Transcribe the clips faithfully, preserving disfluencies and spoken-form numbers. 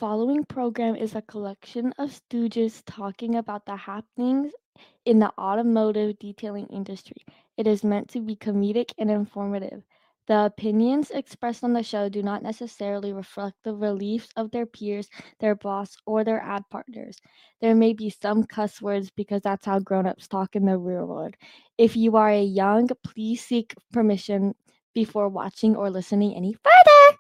following program is a collection of stooges talking about the happenings in the automotive detailing industry. It is meant to be comedic and informative. The opinions expressed on the show do not necessarily reflect the beliefs of their peers, their boss, or their ad partners. There may be some cuss words because that's how grown-ups talk in the real world. If you are a young, please seek permission before watching or listening any further.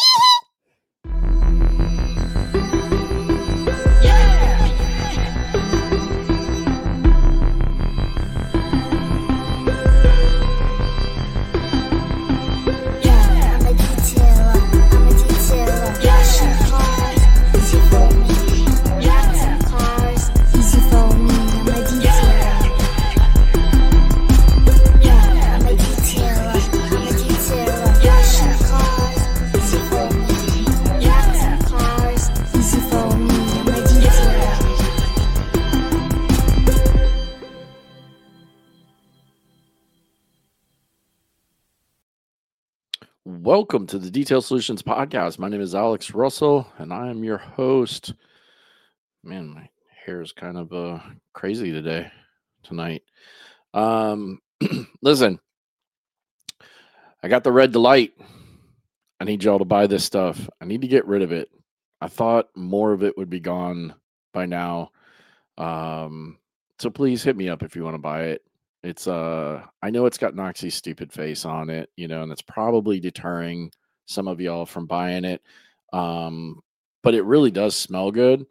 Welcome to the Detail Solutions Podcast. My name is Alex Russell, and I am your host. Man, my hair is kind of uh, crazy today, tonight. Um, listen, I got the red delight. I need y'all to buy this stuff. I need to get rid of it. I thought more of it would be gone by now. Um, so please hit me up if you want to buy it. It's uh I know it's got Noxie's stupid face on it, you know, and it's probably deterring some of y'all from buying it. Um, but it really does smell good.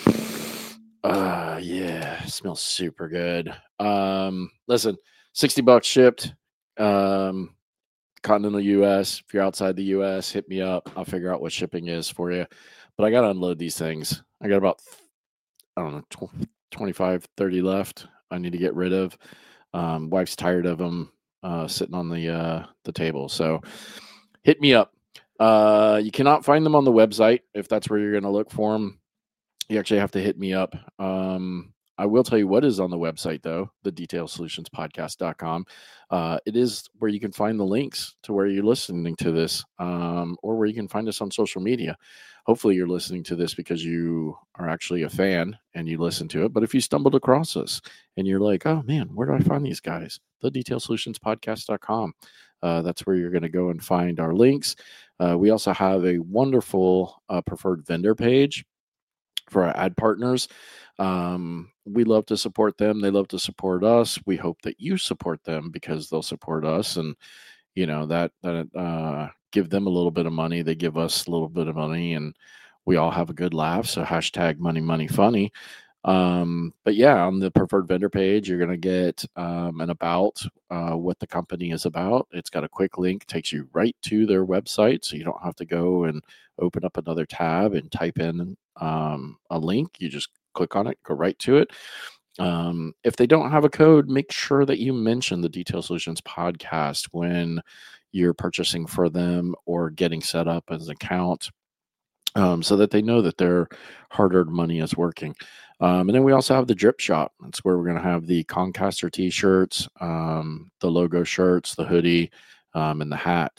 Uh yeah, it smells super good. Um, listen, sixty bucks shipped. Um, continental U S. If you're outside the U S, hit me up. I'll figure out what shipping is for you. But I gotta unload these things. I got about I don't know, twenty-five, thirty left. I need to get rid of. Um, wife's tired of them uh, sitting on the uh, the table. So hit me up. Uh, you cannot find them on the website if that's where you're going to look for them. You actually have to hit me up. Um, I will tell you what is on the website, though, the detail solutions podcast dot com. Uh, it is where you can find the links to where you're listening to this um, or where you can find us on social media. Hopefully you're listening to this because you are actually a fan and you listen to it. But if you stumbled across us and you're like, oh, man, where do I find these guys? the detail solutions podcast dot com. Uh, that's where you're going to go and find our links. Uh, we also have a wonderful uh, preferred vendor page for our ad partners. Um, we love to support them. They love to support us. We hope that you support them because they'll support us. And, you know, that, that, uh, give them a little bit of money. They give us a little bit of money and we all have a good laugh. So hashtag money, money, funny. Um, but yeah, on the preferred vendor page, you're going to get um, an about uh, what the company is about. It's got a quick link, takes you right to their website. So you don't have to go and open up another tab and type in um, a link. You just click on it, go right to it. Um, if they don't have a code, make sure that you mention the Detail Solutions podcast when you're purchasing for them or getting set up as an account. Um, so that they know that their hard-earned money is working. Um, and then we also have the Drip Shop. That's where we're going to have the Concaster t-shirts, um, the logo shirts, the hoodie, um, and the hat.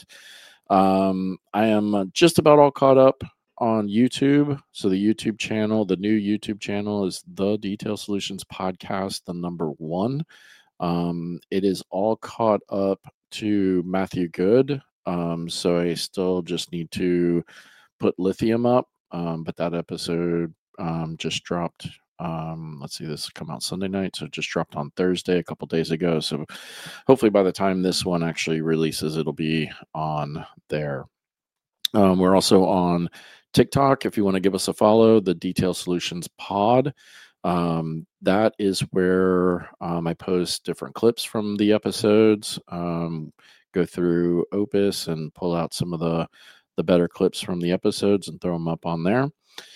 Um, I am just about all caught up on YouTube. So the YouTube channel, the new YouTube channel is the Detail Solutions Podcast, the number one. Um, it is all caught up to Matthew Good. Um, so I still just need to put Lithium up, um, but that episode um, just dropped. Um, let's see, this come out Sunday night, so it just dropped on Thursday a couple days ago. So hopefully by the time this one actually releases, it'll be on there. Um, we're also on TikTok. If you want to give us a follow, the Detail Solutions Pod. Um, that is where um, I post different clips from the episodes, um, go through Opus and pull out some of the the better clips from the episodes and throw them up on there.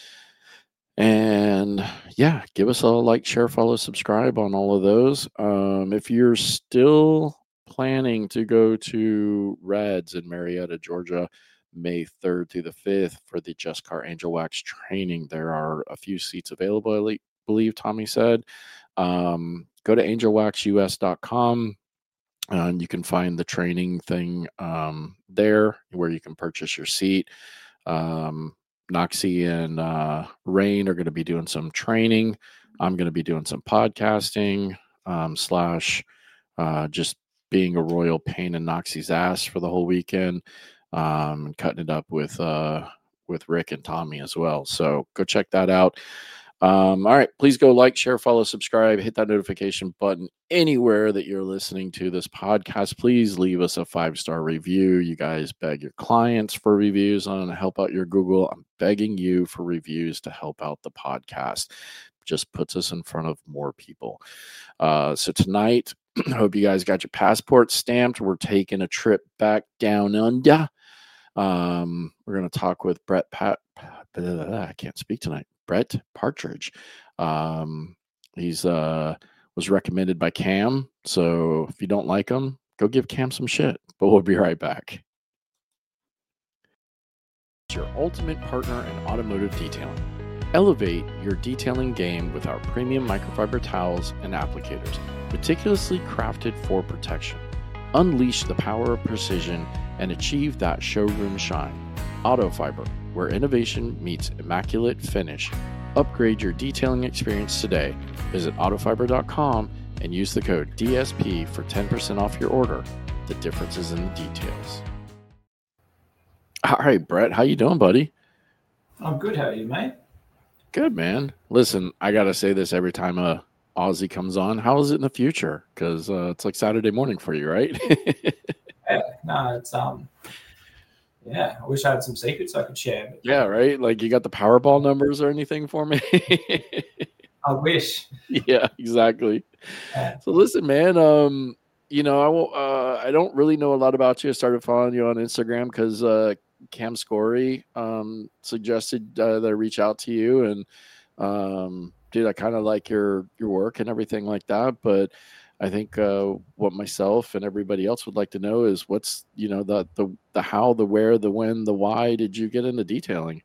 And yeah, give us a like, share, follow, subscribe on all of those. Um, if you're still planning to go to Reds in Marietta, Georgia, May third through the fifth for the Just Car Angel Wax training, there are a few seats available, I believe Tommy said. Um, go to angel wax u s dot com. And you can find the training thing um, there where you can purchase your seat. Um, Noxie and uh, Rain are going to be doing some training. I'm going to be doing some podcasting um, slash uh, just being a royal pain in Noxie's ass for the whole weekend, um, and cutting it up with uh, with Rick and Tommy as well. So go check that out. Um, all right, please go like, share, follow, subscribe, hit that notification button anywhere that you're listening to this podcast. Please leave us a five-star review. You guys beg your clients for reviews on help out your Google. I'm begging you for reviews to help out the podcast. Just puts us in front of more people. Uh, so tonight, I hope you guys got your passport stamped. We're taking a trip back down under. Um, we're going to talk with Brett Pat. I can't speak tonight. Brett Partridge. Um, he's uh, was recommended by Cam. So if you don't like him, go give Cam some shit. But we'll be right back. It's your ultimate partner in automotive detailing. Elevate your detailing game with our premium microfiber towels and applicators, meticulously crafted for protection. Unleash the power of precision and achieve that showroom shine. Autofiber, where innovation meets immaculate finish. Upgrade your detailing experience today. Visit autofiber dot com and use the code D S P for ten percent off your order. The difference is in the details. All right, Brett, how you doing, buddy? I'm good. How are you, mate? Good, man. Listen, I got to say this every time a Aussie comes on. How is it in the future? Because uh, it's like Saturday morning for you, right? Yeah, no, it's um, yeah. I wish I had some secrets I could share. But yeah, right. Like you got the Powerball numbers or anything for me? I wish. Yeah, exactly. Yeah. So listen, man. Um, you know, I won't, uh, I don't really know a lot about you. I started following you on Instagram because uh, Cam Scory um suggested uh, that I reach out to you, and um, dude, I kind of like your your work and everything like that, but I think uh, what myself and everybody else would like to know is what's, you know, the, the, the how, the where, the when, the why did you get into detailing?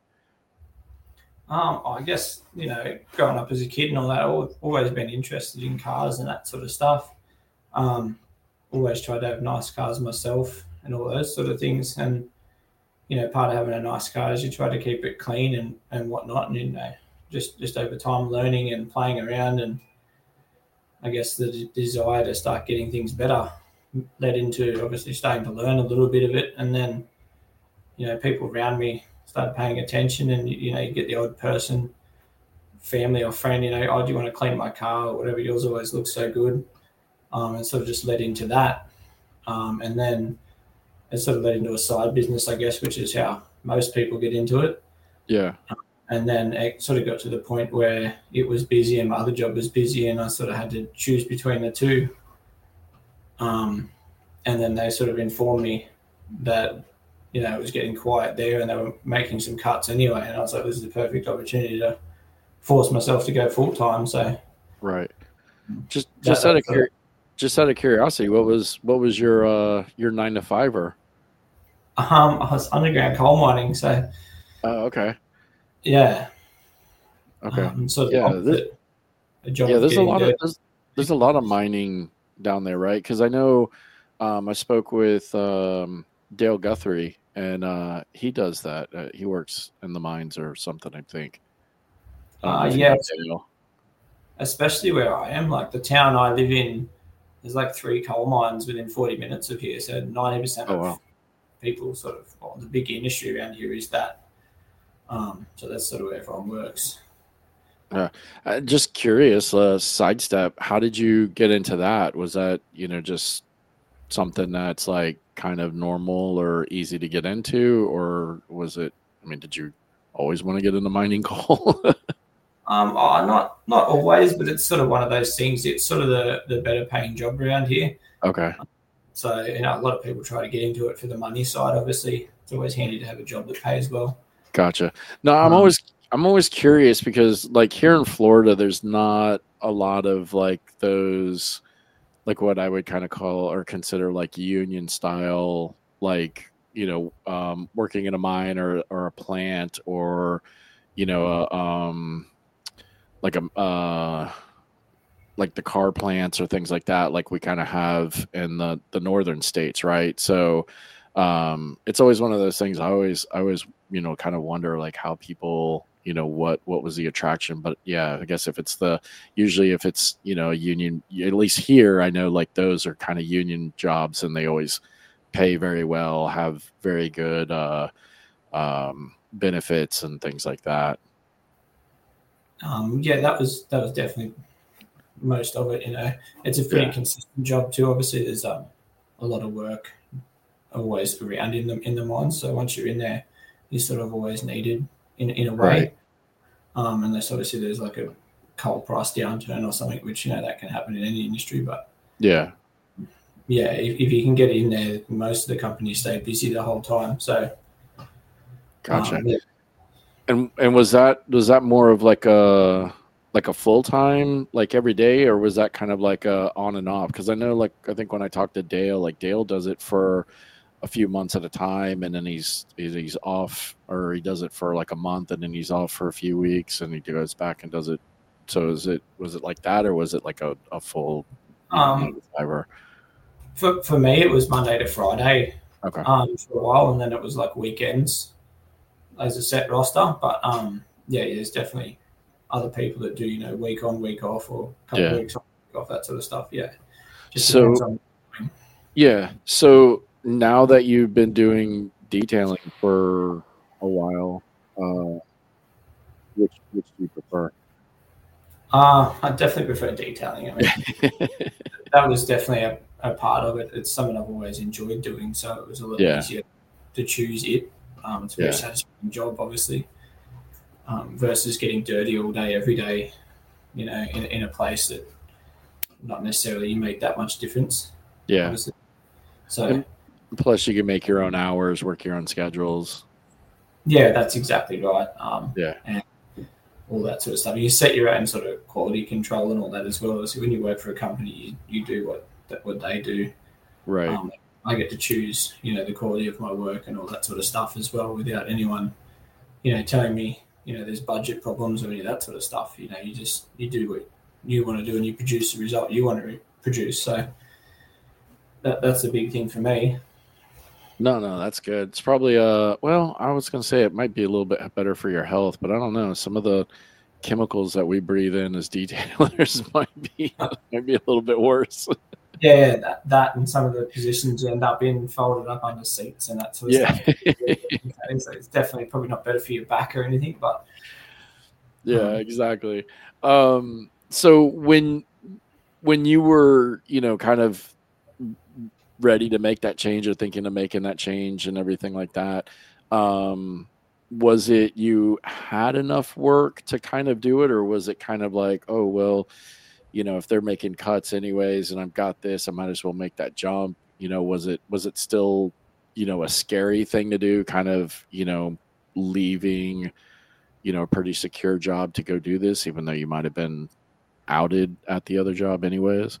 Um, I guess, you know, growing up as a kid and all that, I've always been interested in cars and that sort of stuff. Um, always tried to have nice cars myself and all those sort of things. And, you know, part of having a nice car is you try to keep it clean and, and whatnot. And, you know, just, just over time learning and playing around, and I guess the d- desire to start getting things better led into obviously starting to learn a little bit of it. And then, you know, people around me started paying attention, and, you know, you get the odd person, family or friend, you know, oh, do you want to clean my car or whatever? Yours always looks so good. Um, and sort of just led into that. Um, and then it sort of led into a side business, I guess, which is how most people get into it. Yeah. And then it sort of got to the point where it was busy and my other job was busy, and I sort of had to choose between the two. Um, and then they sort of informed me that, you know, it was getting quiet there and they were making some cuts anyway. And I was like, this is the perfect opportunity to force myself to go full time. So, right. Just just out of cur- just out of curiosity, what was what was your uh, your nine to fiver? Um, I was underground coal mining. So, oh, okay. Yeah. Okay. Um, so yeah, this, a job yeah. There's a lot dirty. of there's, there's a lot of mining down there, right? Because I know um, I spoke with um, Dale Guthrie, and uh, he does that. Uh, he works in the mines or something, I think. Uh, yeah. Especially where I am, like the town I live in, there's like three coal mines within forty minutes of here. So ninety percent oh, of wow. people sort of, well, the big industry around here is that. Um, so that's sort of where everyone works. Uh, uh, just curious, uh, sidestep, how did you get into that? Was that, you know, just something that's like kind of normal or easy to get into, or was it, I mean, did you always want to get into mining coal? um, oh, not not always, but it's sort of one of those things. It's sort of the, the better paying job around here. Okay. So, you know, a lot of people try to get into it for the money side. Obviously, it's always handy to have a job that pays well. Gotcha. No, I'm um, always I'm always curious because like here in Florida, there's not a lot of like those, like what I would kind of call or consider like union style, like, you know, um, working in a mine or, or a plant or, you know, uh, um, like a, uh, like the car plants or things like that, like we kind of have in the, the northern states. Right. So, um, it's always one of those things. I always, I always, you know, kind of wonder like how people, you know, what, what was the attraction, but yeah, I guess if it's the, usually if it's, you know, a union, at least here, I know like those are kind of union jobs and they always pay very well, have very good, uh, um, benefits and things like that. Um, yeah, that was, that was definitely most of it. You know, it's a pretty Yeah. consistent job too. Obviously there's um, a lot of work always around in the, in the mines. So once you're in there, you're sort of always needed in, in a way. Right. Um, unless obviously there's like a coal price downturn or something, which, you know, that can happen in any industry. But yeah, yeah, if, if you can get in there, most of the companies stay busy the whole time. So, gotcha. um, yeah. And and was that was that more of like a like a full time like every day, or was that kind of like a on and off? Because I know like I think when I talked to Dale, like Dale does it for a few months at a time, and then he's he's, he's off, or he does it for like a month, and then he's off for a few weeks, and he goes back and does it. So is it was it like that, or was it like a, a full you know, Um, nine to five or For, for me, it was Monday to Friday okay? um, for a while, and then it was like weekends as a set roster. But um, yeah, there's definitely other people that do, you know, week on, week off, or a couple Yeah. of weeks on, week off, that sort of stuff. Yeah, just So- depends on. Yeah. So now that you've been doing detailing for a while, uh, which which do you prefer? Uh, I definitely prefer detailing. I mean, that was definitely a, a part of it. It's something I've always enjoyed doing, so it was a little Yeah. easier to choose it. Um, it's a very Yeah. satisfying job, obviously, um, versus getting dirty all day, every day, you know, in, in a place that not necessarily you make that much difference. Yeah. Obviously. So, And- Plus, you can make your own hours, work your own schedules. yeah, that's exactly right. Um, Yeah. And all that sort of stuff. You set your own sort of quality control and all that as well. So when you work for a company, you, you do what what they do. Right. Um, I get to choose, you know, the quality of my work and all that sort of stuff as well, without anyone, you know, telling me, you know, there's budget problems or any of that sort of stuff. You know, you just you do what you want to do and you produce the result you want to re- produce. So that that's a big thing for me. No, no, that's good. It's probably uh well, I was gonna say it might be a little bit better for your health, but I don't know. Some of the chemicals that we breathe in as detailers might be might be a little bit worse. Yeah, that, that and some of the positions you end up in folded up under seats and that sort of Yeah. stuff. So it's definitely probably not better for your back or anything, but Yeah, Um, exactly. Um, so when when you were, you know, kind of ready to make that change or thinking of making that change and everything like that, um, was it you had enough work to kind of do it, or was it kind of like, oh well, you know, if they're making cuts anyways, and I've got this, I might as well make that jump. You know, was it was it still, you know, a scary thing to do, kind of, you know, leaving, you know, a pretty secure job to go do this, even though you might have been outed at the other job anyways?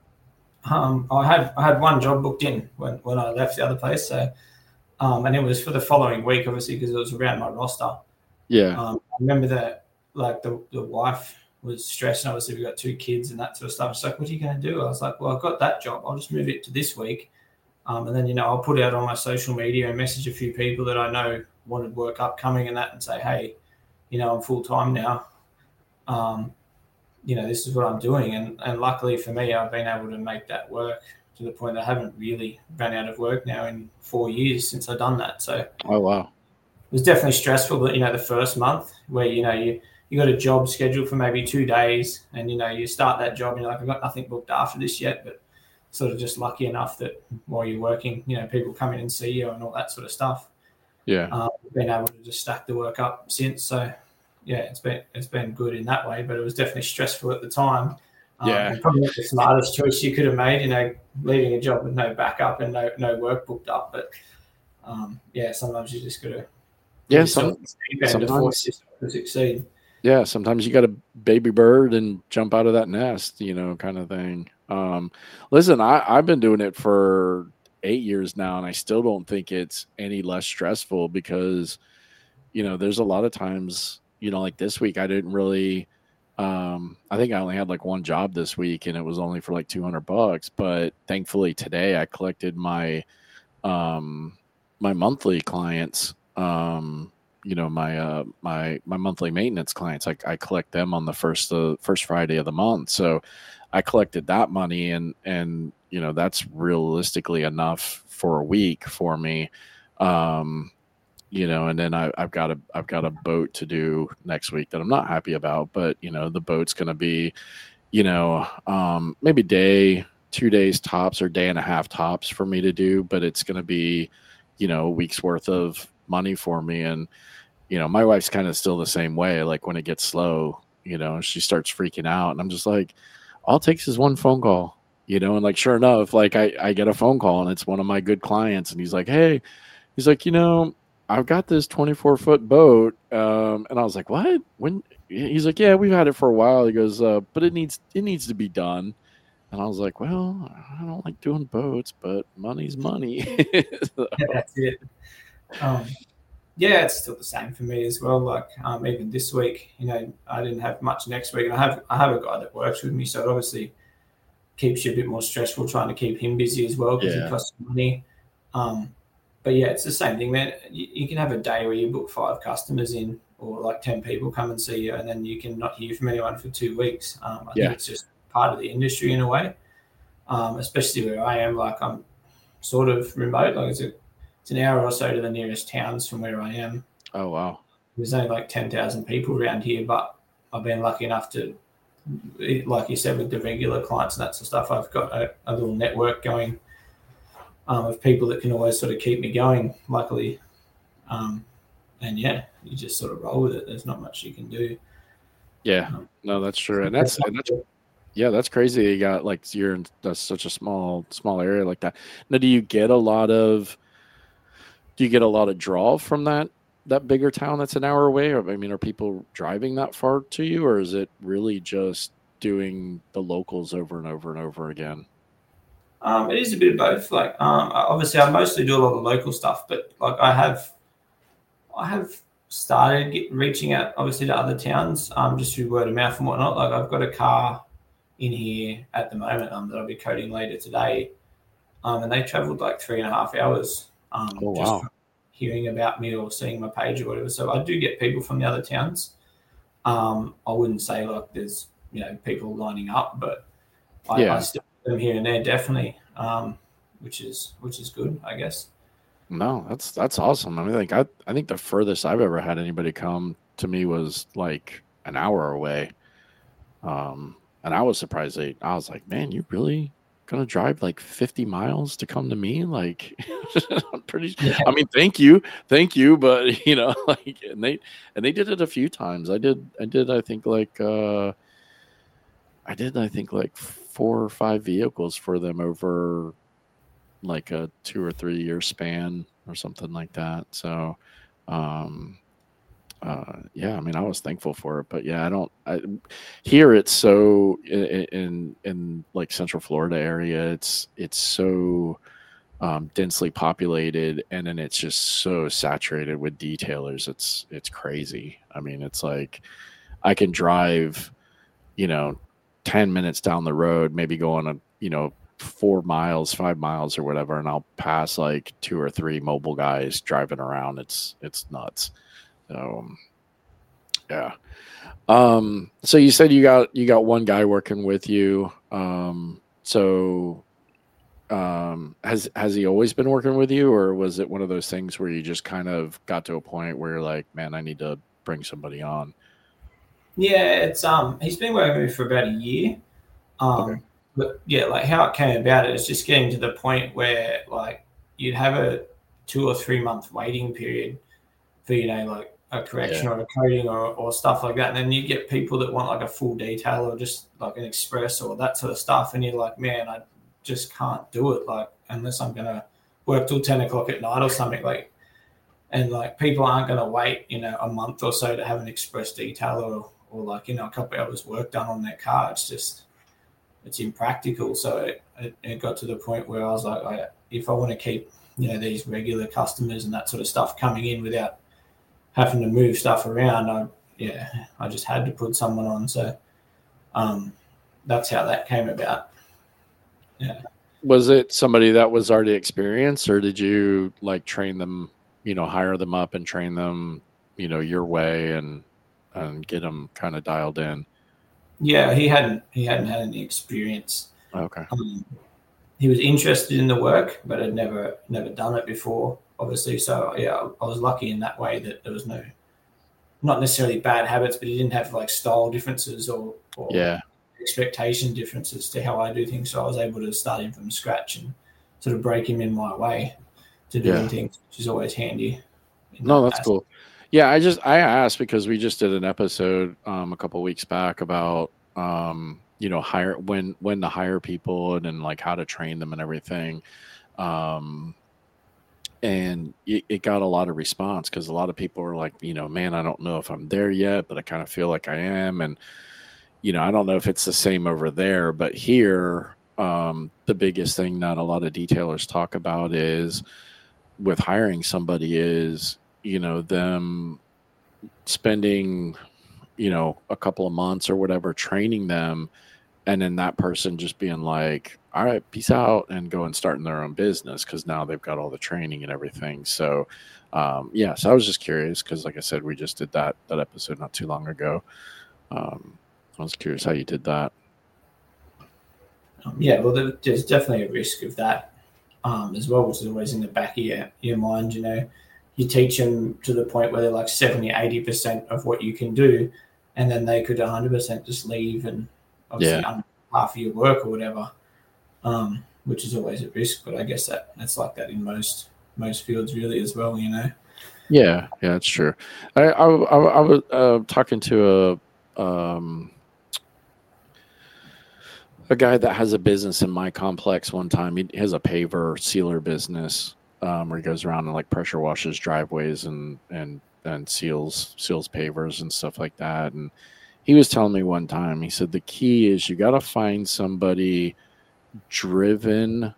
um, I had I had one job booked in when, when I left the other place. So, um, and it was for the following week, obviously, because it was around my roster. Yeah. Um, I remember that, like the, the wife was stressing. Obviously, we got two kids and that sort of stuff. She's like, "What are you going to do?" I was like, "Well, I've got that job. I'll just move it to this week, um, and then, you know, I'll put it out on my social media and message a few people that I know wanted work upcoming and that, and say, hey, you know, I'm full time now. Um, you know, this is what I'm doing." And, and luckily for me, I've been able to make that work to the point that I haven't really run out of work now in four years since I've done that. So it Oh wow. was definitely stressful, but, you know, the first month where, you know, you, you got a job scheduled for maybe two days and, you know, you start that job and you're like, I've got nothing booked after this yet, but sort of just lucky enough that while you're working, you know, people come in and see you and all that sort of stuff. Yeah. Um, been able to just stack the work up since. So yeah, it's been it's been good in that way, but it was definitely stressful at the time. Um, Yeah. and probably not the smartest choice you could have made, you know, leaving a job with no backup and no no work booked up. But um, yeah, sometimes you just got to Yeah. Some, before you sometimes, to succeed. yeah, sometimes you got a baby bird and jump out of that nest, you know, kind of thing. Um, listen, I, I've been doing it for eight years now, and I still don't think it's any less stressful because, you know, there's a lot of times, you know, like this week, I didn't really, um, I think I only had like one job this week and it was only for like two hundred bucks. But thankfully today I collected my, um, my monthly clients, um, you know, my uh, my my monthly maintenance clients, I, I collect them on the first uh, first Friday of the month. So I collected that money, and and you know that's realistically enough for a week for me. Um, you know, and then I, I've got a I've got a boat to do next week that I'm not happy about, but you know the boat's going to be, you know, um, maybe day, two days tops, or day and a half tops for me to do, but it's going to be, you know, a week's worth of money for me. And you know, my wife's kind of still the same way. Like when it gets slow, you know, she starts freaking out, and I'm just like, all it takes is one phone call, you know, and like sure enough, like I I get a phone call, and it's one of my good clients, and he's like, hey, he's like, you know, I've got this twenty-four foot boat. Um, and I was like, what? When? He's like, yeah, we've had it for a while. He goes, uh, but it needs, it needs to be done. And I was like, well, I don't like doing boats, but money's money. So, Yeah, that's it. Um, yeah, it's still the same for me as well. Like um, even this week, you know, I didn't have much next week, and I have I have a guy that works with me, so it obviously keeps you a bit more stressful trying to keep him busy as well because Yeah. he costs money. Um, but yeah, it's the same thing, man. You, you can have a day where you book five customers in, or like ten people come and see you, and then you can not hear from anyone for two weeks. Um, I Yeah. think it's just part of the industry in a way, um, especially where I am. Like I'm sort of remote. Like it's a it's an hour or so to the nearest towns from where I am. Oh, wow. There's only like ten thousand people around here, but I've been lucky enough to, like you said, with the regular clients and that sort of stuff, I've got a, a little network going um, of people that can always sort of keep me going, luckily. Um, and yeah, you just sort of roll with it. There's not much you can do. Yeah, no, that's true. And that's, and that's, yeah, that's crazy. You got like, you're in that's such a small, small area like that. Now, do you get a lot of, do you get a lot of draw from that, that bigger town that's an hour away? Or, I mean, are people driving that far to you, or is it really just doing the locals over and over and over again? Um, it is a bit of both. Like, um, obviously, I mostly do a lot of local stuff, but like I have, I have started get, reaching out, obviously, to other towns, um, just through word of mouth and whatnot. Like, I've got a car in here at the moment um, that I'll be coding later today, um, and they travelled like three and a half hours. Um, Oh, just wow. from hearing about me or seeing my page or whatever. So I do get people from the other towns. Um, I wouldn't say like there's you know people lining up, but I, Yeah. I still get them here and there definitely, um, which is which is good, I guess. No, that's that's awesome. I mean, like I, I think the furthest I've ever had anybody come to me was like an hour away. Um, and I was surprised they, I was like, man, you really gonna drive like fifty miles to come to me? Like, I'm pretty, Yeah. I mean, thank you, thank you, but you know, like, and they, and they did it a few times. I did, I did, I think like, uh, I did, I think like four or five vehicles for them over like a two or three year span or something like that. So, um, uh, yeah, I mean, I was thankful for it, but yeah, I don't, I, here it's so in, in, in like Central Florida area, it's, it's so, um, densely populated, and then it's just so saturated with detailers. It's, it's crazy. I mean, it's like, I can drive, you know, ten minutes down the road, maybe go on a, you know, four miles, five miles or whatever, and I'll pass like two or three mobile guys driving around. It's, it's nuts. So, yeah. Um, so you said you got, you got one guy working with you. Um, so, um, has, has he always been working with you, or was it one of those things where you just kind of got to a point where you're like, man, I need to bring somebody on? Yeah, it's um he's been working with me for about a year. Um Okay. but yeah, like how it came about is just getting to the point where like you'd have a two or three month waiting period for, you know, like a correction Yeah. or a coding or, or stuff like that. And then you get people that want like a full detail or just like an express or that sort of stuff. And you're like, man, I just can't do it. Like, unless I'm going to work till ten o'clock at night or something like, and like people aren't going to wait, you know, a month or so to have an express detail or, or like, you know, a couple hours work done on their car. It's just, it's impractical. So it, it, it got to the point where I was like, I, if I want to keep, you know, these regular customers and that sort of stuff coming in without having to move stuff around, I, yeah, I just had to put someone on. So um, that's how that came about. Yeah. Was it somebody that was already experienced, or did you like train them, you know, hire them up and train them, you know, your way and and get them kind of dialed in? Yeah, he hadn't he hadn't had any experience. Okay. Um, he was interested in the work, but had never never done it before, obviously. So yeah, I was lucky in that way that there was no, not necessarily bad habits, but he didn't have like style differences or, or Yeah. expectation differences to how I do things. So I was able to start him from scratch and sort of break him in my way to doing Yeah. things, which is always handy. No, that that's aspect. cool. Yeah, I just I asked because we just did an episode um, a couple weeks back about um, you know hire when when to hire people and then like how to train them and everything, um, and it, it got a lot of response because a lot of people were like, you know, man, I don't know if I'm there yet, but I kind of feel like I am, and you know, I don't know if it's the same over there, but here, um, the biggest thing that a lot of detailers talk about is with hiring somebody is, you know, them spending, you know, a couple of months or whatever training them, and then that person just being like, all right, peace out, and go and starting their own business because now they've got all the training and everything. So, um, yeah, so I was just curious because, like I said, we just did that that episode not too long ago. Um, I was curious how you did that. Um, yeah, well, there, there's definitely a risk of that um, as well, which is always in the back of your, your mind. You know, you teach them to the point where they're like seventy, eighty percent of what you can do, and then they could one hundred percent just leave and obviously Yeah. un- half of your work or whatever, um, which is always a risk. But I guess that that's like that in most most fields really as well, you know. Yeah, yeah, that's true. I I, I, I was uh, talking to a um, a guy that has a business in my complex one time. He has a paver sealer business um, where he goes around and like pressure washes driveways and and and seals seals pavers and stuff like that. And he was telling me one time, he said the key is you got to find somebody driven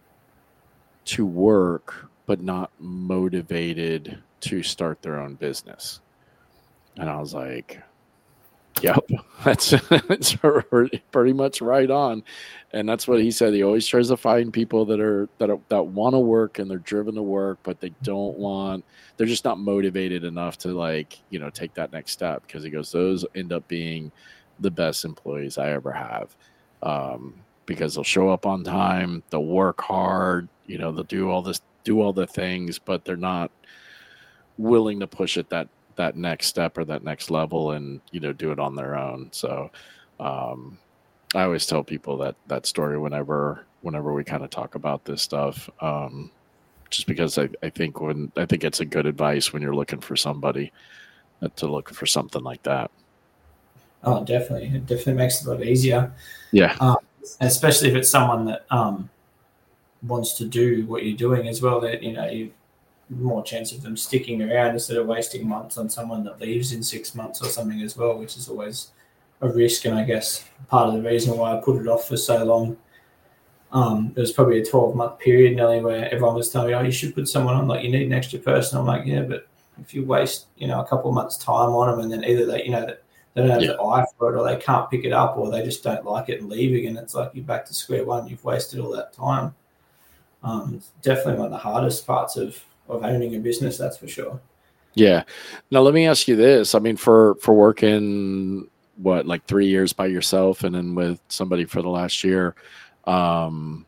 to work but not motivated to start their own business. And I was like, yep, that's, that's pretty much right on. And that's what he said. He always tries to find people that are that are, that want to work and they're driven to work, but they don't want, they're just not motivated enough to like, you know, take that next step. Because he goes, those end up being the best employees I ever have. Um, because they'll show up on time, they'll work hard, you know, they'll do all this, do all the things, but they're not willing to push it that that next step or that next level and, you know, do it on their own. So um, I always tell people that that story whenever whenever we kind of talk about this stuff, um, just because I, I think when I think it's a good advice when you're looking for somebody uh, to look for something like that. Oh, definitely. It definitely makes it a lot easier. Yeah. Um, especially if it's someone that um, wants to do what you're doing as well, that, you know, you more chance of them sticking around instead of wasting months on someone that leaves in six months or something as well, which is always a risk. And I guess part of the reason why I put it off for so long, um, it was probably a twelve month period nearly where everyone was telling me, oh, you should put someone on, like you need an extra person. I'm like, yeah, but if you waste, you know, a couple of months time on them and then either they, you know, that they don't have Yeah. the eye for it or they can't pick it up or they just don't like it and leave again, it's like you're back to square one. You've wasted all that time. Um, it's definitely one of the hardest parts of of owning a business, that's for sure. Yeah. Now let me ask you this. I mean, for for working what, like three years by yourself and then with somebody for the last year, um,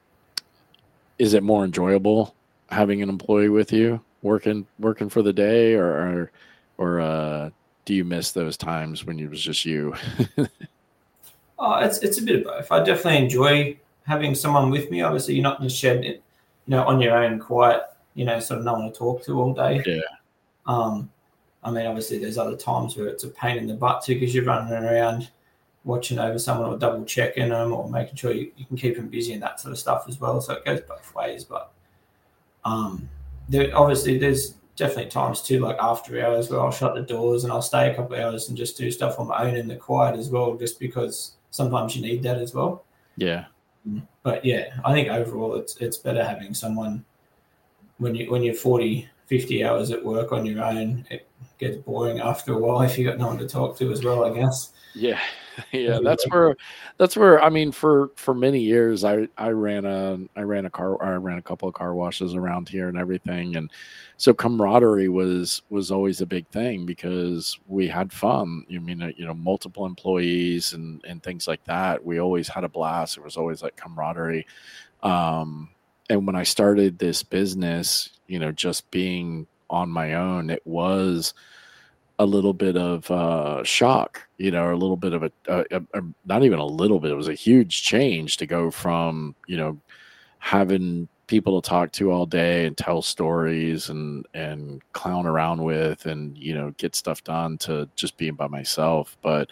is it more enjoyable having an employee with you working working for the day, or or, or uh, do you miss those times when it was just you? Oh, it's it's a bit of both. I definitely enjoy having someone with me. Obviously, you're not in the shed, you know, on your own, quiet, you know, sort of no one to talk to all day. Yeah. Um, I mean, obviously, there's other times where it's a pain in the butt too because you're running around watching over someone or double checking them or making sure you, you can keep them busy and that sort of stuff as well. So it goes both ways. But um, there obviously there's definitely times too, like after hours, where I'll shut the doors and I'll stay a couple of hours and just do stuff on my own in the quiet as well, just because sometimes you need that as well. Yeah. But yeah, I think overall it's it's better having someone when you when you're forty, fifty hours at work on your own. It gets boring after a while if you got no one to talk to as well, I guess. Yeah. Yeah, that's where that's where I mean for for many years I I ran a I ran a car I ran a couple of car washes around here and everything, and so camaraderie was was always a big thing because we had fun. You mean uh, you know multiple employees and and things like that. We always had a blast. It was always like camaraderie. Um, and when I started this business, you know, just being on my own, it was a little bit of uh, shock, you know, or a little bit of a, a, a, a not even a little bit. It was a huge change to go from, you know, having people to talk to all day and tell stories and and clown around with and you know get stuff done to just being by myself. But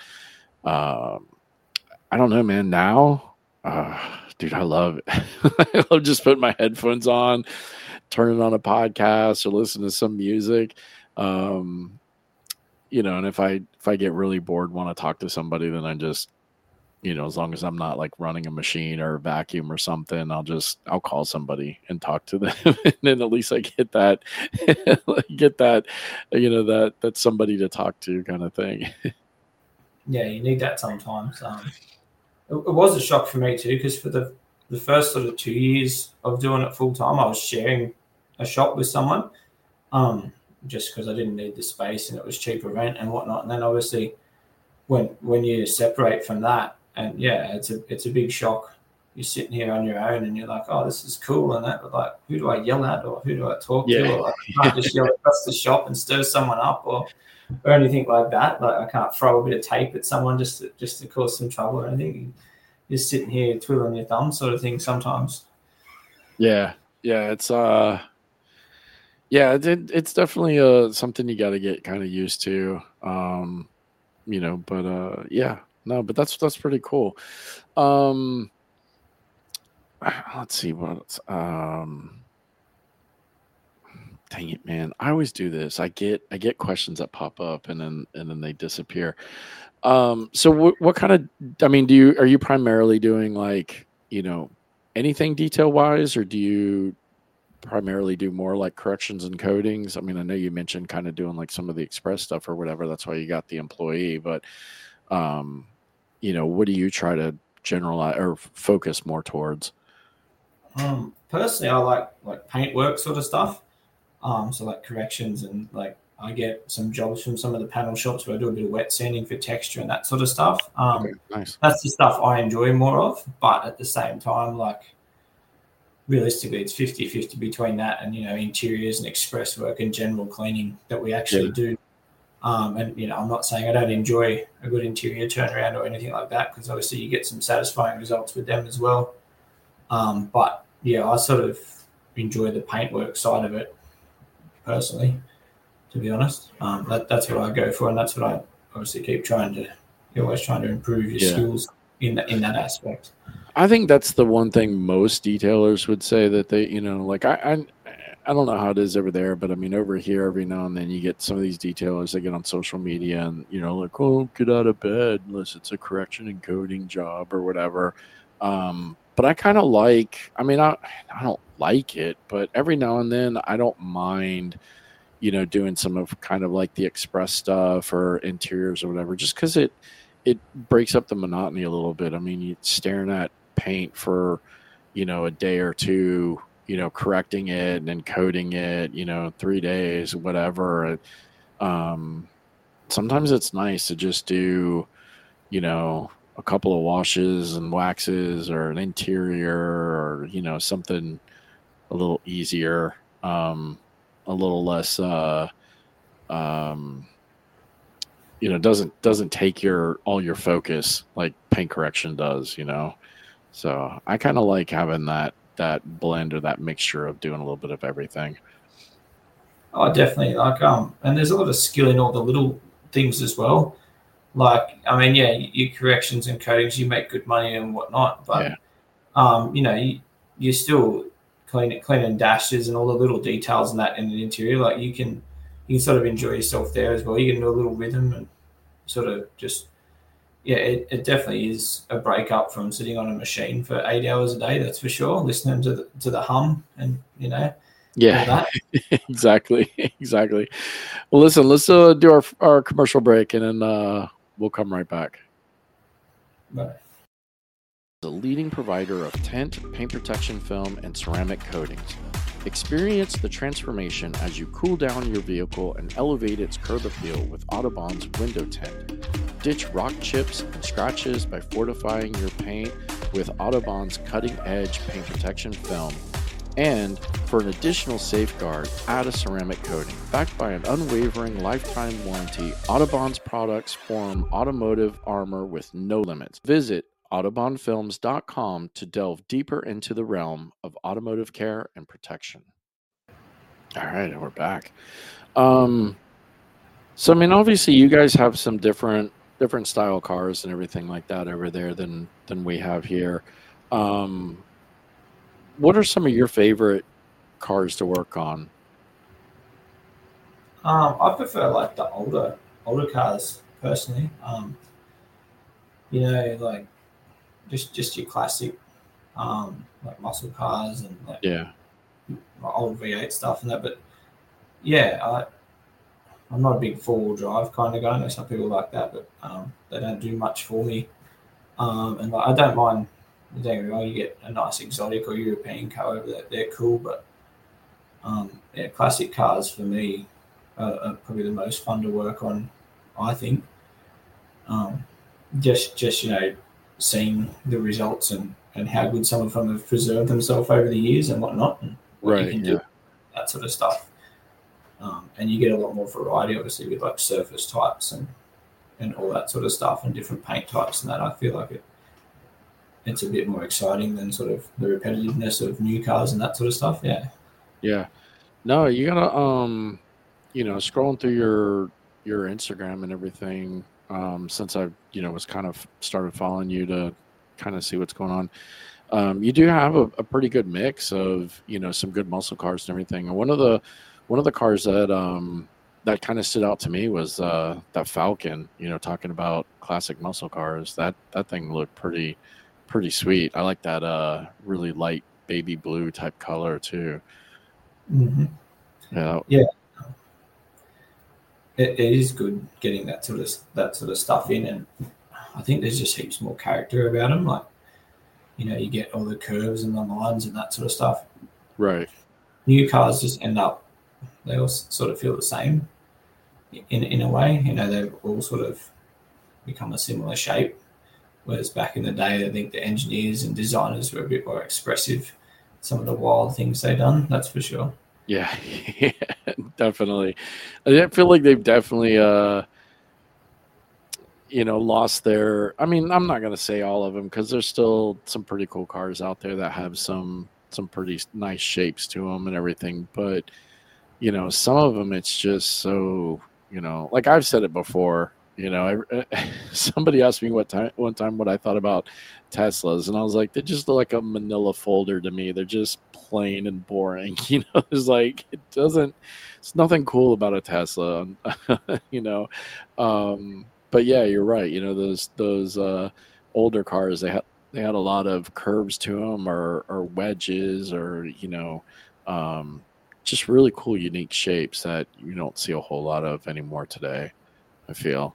um, I don't know, man. Now, uh, dude, I love it. I love just putting my headphones on, turning on a podcast or listening to some music. Um, you know, and if I if I get really bored, want to talk to somebody, then I just, you know, as long as I'm not like running a machine or a vacuum or something, I'll just I'll call somebody and talk to them, and then at least I get that get that, you know, that that's somebody to talk to kind of thing. Yeah, you need that sometimes. Um, it, it was a shock for me too, because for the the first sort of two years of doing it full time, I was sharing a shop with someone. Um, just because I didn't need the space and it was cheaper rent and whatnot. And then obviously when when you separate from that, and yeah, it's a it's a big shock. You're sitting here on your own and you're like, oh, this is cool and that, but like, who do I yell at or who do I talk Yeah. to? Or like, I can't just yell across the shop and stir someone up or or anything like that. Like I can't throw a bit of tape at someone just to, just to cause some trouble or anything. You're sitting here twiddling your thumbs sort of thing sometimes. Yeah. Yeah. It's uh Yeah, it, it's definitely uh something you got to get kind of used to, um, you know. But uh, yeah, no, but that's that's pretty cool. Um, let's see what. Um, dang it, man! I always do this. I get I get questions that pop up and then and then they disappear. Um, so what what kind of? I mean, do you are you primarily doing like you know anything detail wise, or do you primarily do more like corrections and codings? I mean, I know you mentioned kind of doing like some of the express stuff or whatever. That's why you got the employee. But, um, you know, what do you try to generalize or focus more towards? Um, personally, I like like paintwork sort of stuff. Um, so like corrections and like I get some jobs from some of the panel shops where I do a bit of wet sanding for texture and that sort of stuff. Um, Okay, nice. That's the stuff I enjoy more of. But at the same time, like, realistically it's fifty-fifty between that and you know interiors and express work and general cleaning that we actually yeah. do. Um, and you know I'm not saying I don't enjoy a good interior turnaround or anything like that, because obviously you get some satisfying results with them as well. Um, but yeah, I sort of enjoy the paintwork side of it personally, to be honest. Um, that, that's what I go for, and that's what I obviously keep trying to. You're always trying to improve your yeah. skills in that in that aspect. I think that's the one thing most detailers would say that they, you know, like I, I, I don't know how it is over there, but I mean, over here, every now and then you get some of these detailers that get on social media and, you know, like, oh, get out of bed unless it's a correction and coding job or whatever. Um, but I kind of like, I mean, I, I don't like it, but every now and then I don't mind, you know, doing some of kind of like the express stuff or interiors or whatever, just because it, it breaks up the monotony a little bit. I mean, you're staring at paint for, you know, a day or two, you know, correcting it and then coating it, you know, three days, whatever. Um, sometimes it's nice to just do, you know, a couple of washes and waxes or an interior or, you know, something a little easier, um, a little less, uh, um, you know, doesn't, doesn't take your, all your focus like paint correction does, you know? So I kind of like having that, that blend or that mixture of doing a little bit of everything. Oh, definitely. Like, um, and there's a lot of skill in all the little things as well. Like, I mean, yeah, your corrections and coatings, you make good money and whatnot, but, yeah. um, you know, you, you're still clean, cleaning dashes and all the little details and that in the interior. Like you can, you can sort of enjoy yourself there as well. You can do a little rhythm and sort of just, yeah, it, it definitely is a break up from sitting on a machine for eight hours a day. That's for sure. Listening to the, to the hum and, you know, yeah, exactly. Exactly. Well, listen, let's uh, do our, our commercial break and then uh, we'll come right back. Bye. The leading provider of tint, paint protection film, and ceramic coatings. Experience the transformation as you cool down your vehicle and elevate its curb appeal with Audubon's window tint. Ditch rock chips and scratches by fortifying your paint with Audubon's cutting-edge paint protection film. And for an additional safeguard, add a ceramic coating. Backed by an unwavering lifetime warranty, Audubon's products form automotive armor with no limits. Visit Audubon Films dot com to delve deeper into the realm of automotive care and protection. All right, we're back. Um, so I mean, obviously, you guys have some different different style cars and everything like that over there than than we have here. Um, what are some of your favorite cars to work on? Um, I prefer like the older older cars personally. Um, you know, like. Just, just your classic, um, like muscle cars and like Yeah, old V eight stuff and that. But yeah, I, I'm not a big four-wheel drive kind of guy. I know some people like that, but um, they don't do much for me. Um, and like, I don't mind. Don't get me wrong, you get a nice exotic or European car over there, they're cool. But um, yeah, classic cars for me are, are probably the most fun to work on, I think. Um, just, just you know. Seeing the results and, and how good some of them have preserved themselves over the years and whatnot, and what right, you can yeah. do, that sort of stuff. Um, and you get a lot more variety, obviously, with like surface types and, and all that sort of stuff and different paint types and that. I feel like it it's a bit more exciting than sort of the repetitiveness of new cars and that sort of stuff. Yeah. Yeah. No, you gotta um, you know, scrolling through your your Instagram and everything. Um, since I, you know, was kind of started following you to kind of see what's going on. Um, you do have a, a pretty good mix of, you know, some good muscle cars and everything. And one of the, one of the cars that, um, that kind of stood out to me was, uh, that Falcon, you know, talking about classic muscle cars. That, that thing looked pretty, pretty sweet. I like that, uh, really light baby blue type color too. Mm-hmm. Yeah. Yeah. It, it is good getting that sort of that sort of stuff in, and I think there's just heaps more character about them. Like, you know, you get all the curves and the lines and that sort of stuff. Right. New cars just end up, they all sort of feel the same in in a way. You know, they've all sort of become a similar shape. Whereas back in the day, I think the engineers and designers were a bit more expressive. Some of the wild things they've done, that's for sure. Yeah, yeah, definitely. I feel like they've definitely, uh, you know, lost their. I mean, I'm not gonna say all of them because there's still some pretty cool cars out there that have some some pretty nice shapes to them and everything. But you know, some of them, it's just so, you know, like I've said it before. You know, I, somebody asked me what time one time what I thought about Teslas, and I was like, they just look like a manila folder to me. They're just plain and boring. You know, it's like it doesn't. It's nothing cool about a Tesla. You know, um, but yeah, you're right. You know, those those uh, older cars, they had they had a lot of curves to them, or or wedges, or you know. Um, just really cool, unique shapes that you don't see a whole lot of anymore today, I feel.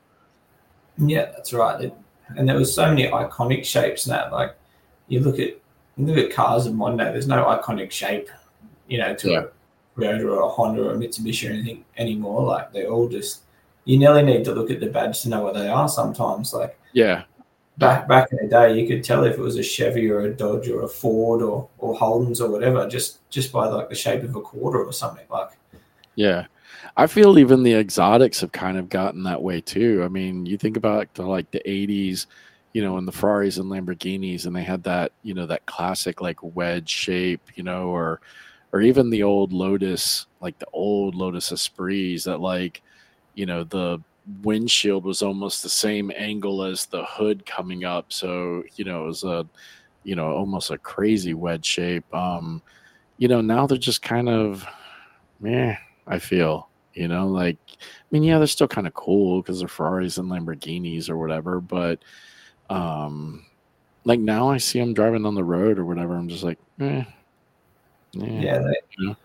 Yeah, that's right. It, and there was so many iconic shapes in that. Like, you look at you look at cars in one day, there's no iconic shape, you know, to Yeah. a Toyota or a Honda or a Mitsubishi or anything anymore. Like, they all just, you nearly need to look at the badge to know what they are sometimes. Like, Yeah. back back in the day, you could tell if it was a Chevy or a Dodge or a Ford or or Holden's or whatever, just just by like the shape of a quarter or something. Like, Yeah. I feel even the exotics have kind of gotten that way too. I mean, you think about the, like the eighties, you know, and the Ferraris and Lamborghinis, and they had that, you know, that classic like wedge shape, you know, or or even the old Lotus, like the old Lotus Esprits that like, you know, the windshield was almost the same angle as the hood coming up. So, you know, it was a, you know, almost a crazy wedge shape. Um, you know, now they're just kind of meh, I feel. You know, like, I mean, yeah, they're still kind of cool because they're Ferraris and Lamborghinis or whatever, but um, like now I see them driving on the road or whatever. I'm just like, eh, yeah, yeah, they you know?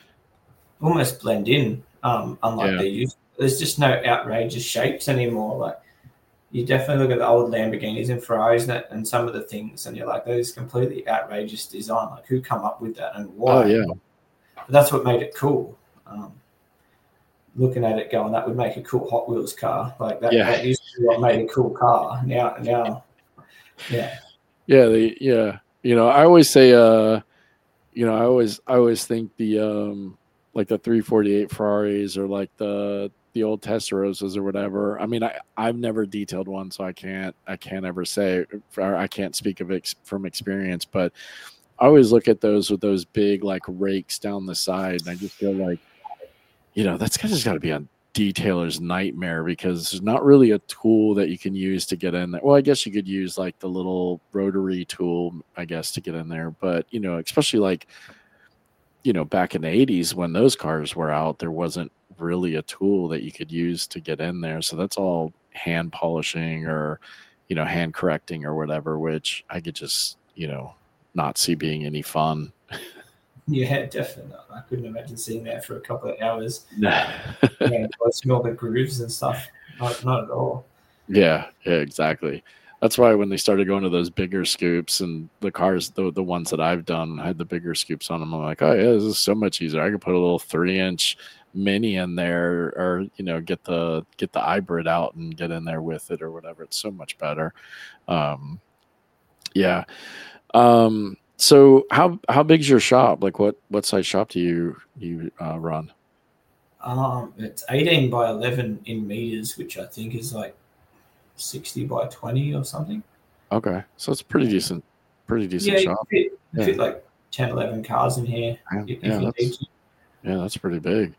almost blend in. Um, unlike Yeah. they used. There's just no outrageous shapes anymore. Like, you definitely look at the old Lamborghinis and Ferraris and, that, and some of the things, and you're like, those completely outrageous design. Like, who come up with that and why? Oh yeah. But that's what made it cool. Um, looking at it, going, that would make a cool Hot Wheels car. Like that. Yeah. That used to be what made a cool car. Now, now, yeah. Yeah. They, yeah. You know, I always say, uh, you know, I always, I always think the, um, like the three forty-eight Ferraris or like the, the old Testarossas or whatever. I mean, I, I've never detailed one, so I can't, I can't ever say, or I can't speak of it from experience, but I always look at those with those big like rakes down the side, and I just feel like, you know, that's just got to be a detailer's nightmare because there's not really a tool that you can use to get in there. Well, I guess you could use like the little rotary tool, I guess, to get in there. But, you know, especially like, you know, back in the eighties when those cars were out, there wasn't really a tool that you could use to get in there. So that's all hand polishing or, you know, hand correcting or whatever, which I could just, you know, not see being any fun. Yeah, definitely not. I couldn't imagine sitting there for a couple of hours. Yeah, polishing all the grooves and stuff. Not, not at all. Yeah, yeah, exactly. That's why when they started going to those bigger scoops and the cars, the the ones that I've done had the bigger scoops on them, I'm like, oh yeah, this is so much easier. I could put a little three inch mini in there, or you know, get the get the hybrid out and get in there with it or whatever. It's so much better. Um, yeah. Um, so how how big's your shop? Like what what size shop do you you uh, run? Um, it's eighteen by eleven in meters, which I think is like sixty by twenty or something. Okay, so it's pretty decent, pretty decent yeah, shop. You fit, you yeah, fit like ten, eleven cars in here. Yeah, if, yeah, if you that's, need to. yeah, that's pretty big.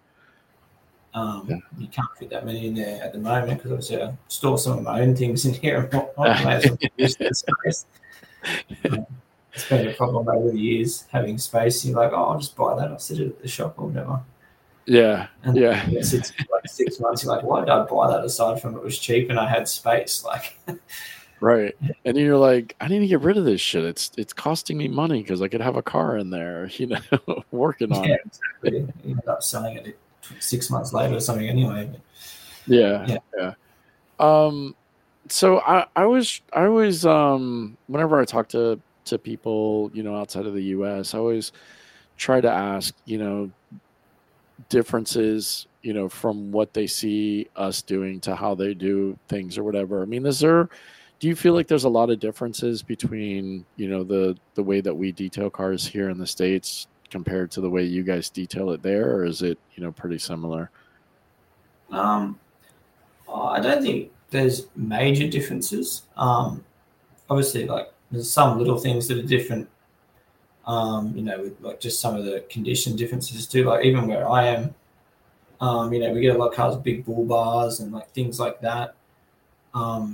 Um, yeah. You can't fit that many in there at the moment because obviously I store some of my own things in here and whatnot. I may use that space. Um, it's been a problem over the years having space. You're like, oh, I'll just buy that. I'll sit it at the shop or whatever. Yeah, and yeah. It sits for like six months. You're like, why did I buy that aside from it was cheap and I had space? Like, right. And you're like, I need to get rid of this shit. It's it's costing me money because I could have a car in there, you know, working on yeah, it. Exactly. You end up selling it six months later or something anyway. But, yeah, yeah, yeah. Um, so I I was I always um whenever I talk to to people, you know, outside of the U S, I always try to ask, you know, differences, you know, from what they see us doing to how they do things or whatever. I mean, is there, do you feel like there's a lot of differences between, you know, the, the way that we detail cars here in the States compared to the way you guys detail it there? Or is it, you know, pretty similar? Um, I don't think there's major differences. Um, obviously like there's some little things that are different. Um, you know, with like just some of the condition differences too. Like even where I am, um, you know, we get a lot of cars with big bull bars and like things like that. Um,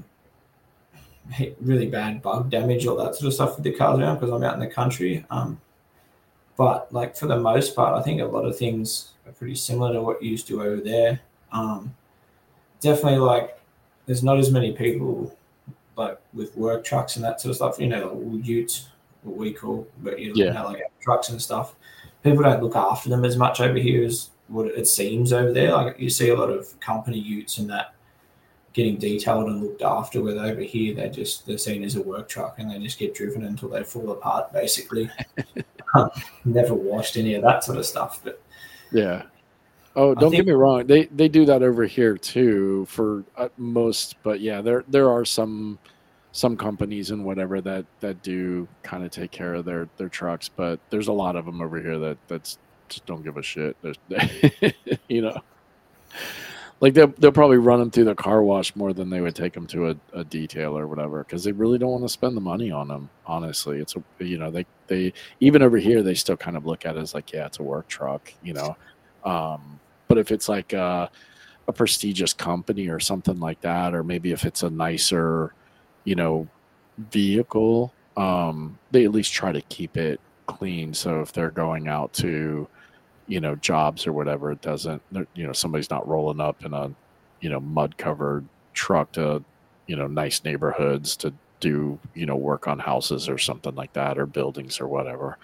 really bad bug damage, all that sort of stuff with the cars around because I'm out in the country. Um, but like for the most part, I think a lot of things are pretty similar to what you used to over there. Um, definitely like there's not as many people like with work trucks and that sort of stuff, you know, like utes, what we call, but you know, yeah. like trucks and stuff. People don't look after them as much over here as what it seems over there. Like you see a lot of company utes and that getting detailed and looked after, where over here they just they're seen as a work truck and they just get driven until they fall apart basically. um, never washed, any of that sort of stuff. But yeah. Oh, don't think, get me wrong. They they do that over here too for uh, most, but yeah, there there are some some companies and whatever that that do kind of take care of their their trucks, but there's a lot of them over here that that's just don't give a shit. They, you know, like they'll they'll probably run them through the car wash more than they would take them to a, a detail or whatever because they really don't want to spend the money on them. Honestly, it's a, you know they they even over here they still kind of look at it as like, yeah, it's a work truck, you know. Um, but if it's like a, a prestigious company or something like that, or maybe if it's a nicer, you know, vehicle, um, they at least try to keep it clean. So if they're going out to, you know, jobs or whatever, it doesn't, you know, somebody's not rolling up in a, you know, mud covered truck to, you know, nice neighborhoods to do, you know, work on houses or something like that, or buildings or whatever.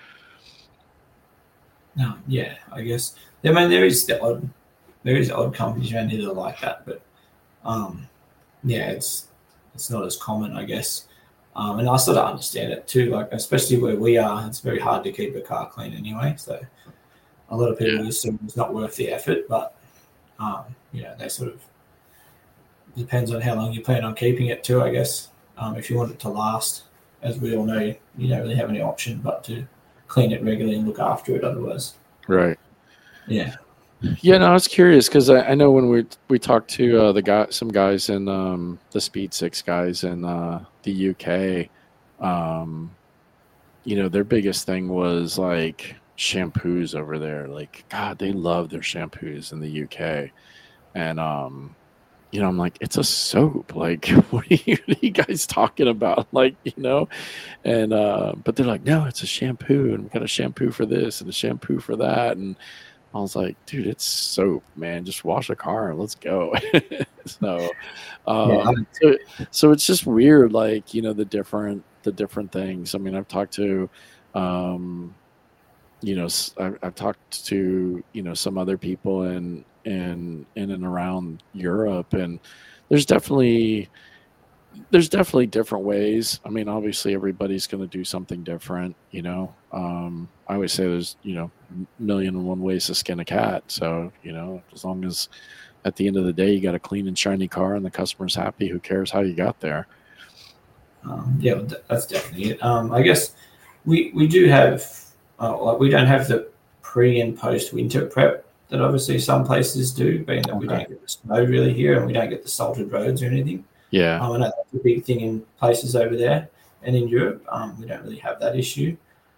No, yeah, I guess. I mean, there is the odd, there is odd companies around here that are like that, but um, yeah, it's it's not as common, I guess. Um, and I sort of understand it too. Like especially where we are, it's very hard to keep a car clean anyway. So a lot of people Yeah. assume it's not worth the effort, but um, you know, they sort of depends on how long you plan on keeping it too, I guess. Um, if you want it to last, as we all know, you don't really have any option but to clean it regularly and look after it otherwise. Right. Yeah. Yeah, no, I was curious because I, I know when we we talked to uh, the guy, some guys in um, the Speed Six guys in uh, the U K, um, you know, their biggest thing was like shampoos over there. Like, God, they love their shampoos in the U K, and um, you know, I'm like, it's a soap. Like, what are you, what are you guys talking about? Like, you know, and uh, but they're like, no, it's a shampoo, and we got a shampoo for this and a shampoo for that, and I was like, dude, it's soap, man. Just wash a car and let's go. so, um, Yeah. so, so it's just weird, like, you know, the different, the different things. I mean, I've talked to, um, you know, s- I've, I've talked to, you know, some other people in, in, in and around Europe, and there's definitely, there's definitely different ways. I mean, obviously everybody's going to do something different, you know. Um, I always say there's, you know, m- million and one ways to skin a cat. So, you know, as long as at the end of the day you got a clean and shiny car and the customer's happy, who cares how you got there? Um, yeah, well, th- that's definitely it. Um, I guess we we do have uh, like we don't have the pre and post winter prep that obviously some places do, being that we Okay. don't get the snow really here and we don't get the salted roads or anything. Yeah. Um, I know that's a big thing in places over there, and in Europe, um, we don't really have that issue.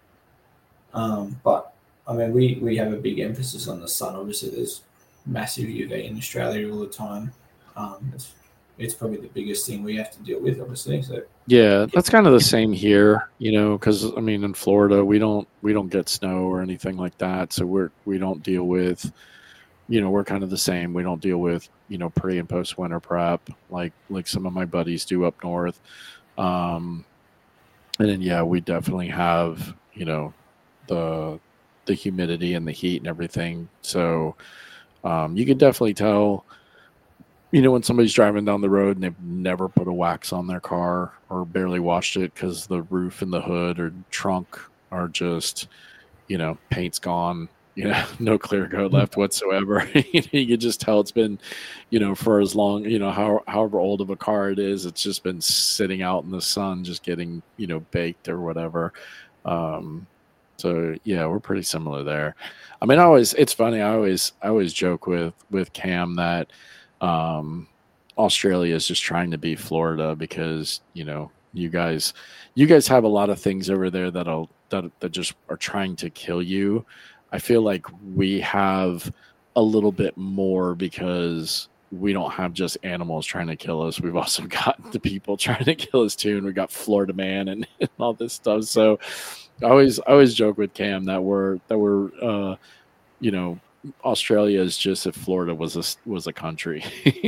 Um, but I mean, we we have a big emphasis on the sun. Obviously, there's massive U V in Australia all the time. Um, it's it's probably the biggest thing we have to deal with, obviously. So Yeah, that's kind of the same here, you know, because I mean, in Florida, we don't we don't get snow or anything like that, so we're we don't deal with, you know, we're kind of the same. We don't deal with, you know, pre and post winter prep like like some of my buddies do up north. Um, and then yeah, we definitely have, you know, the the humidity and the heat and everything. So um, you can definitely tell, you know, when somebody's driving down the road and they've never put a wax on their car or barely washed it because the roof and the hood or trunk are just, you know, paint's gone, you know, no clear coat left whatsoever. You know, you can just tell it's been, you know, for as long, you know, how, however old of a car it is, it's just been sitting out in the sun, just getting, you know, baked or whatever. Um, so yeah, we're pretty similar there. I mean, I always, it's funny. I always, I always joke with, with Cam that, um, Australia is just trying to be Florida because, you know, you guys, you guys have a lot of things over there that'll, that, that just are trying to kill you. I feel like we have a little bit more because we don't have just animals trying to kill us. We've also got the people trying to kill us too. And we got Florida man and, and all this stuff. So I always, I always joke with Cam that we're, that we're, uh, you know, Australia is just if Florida was a, was a country.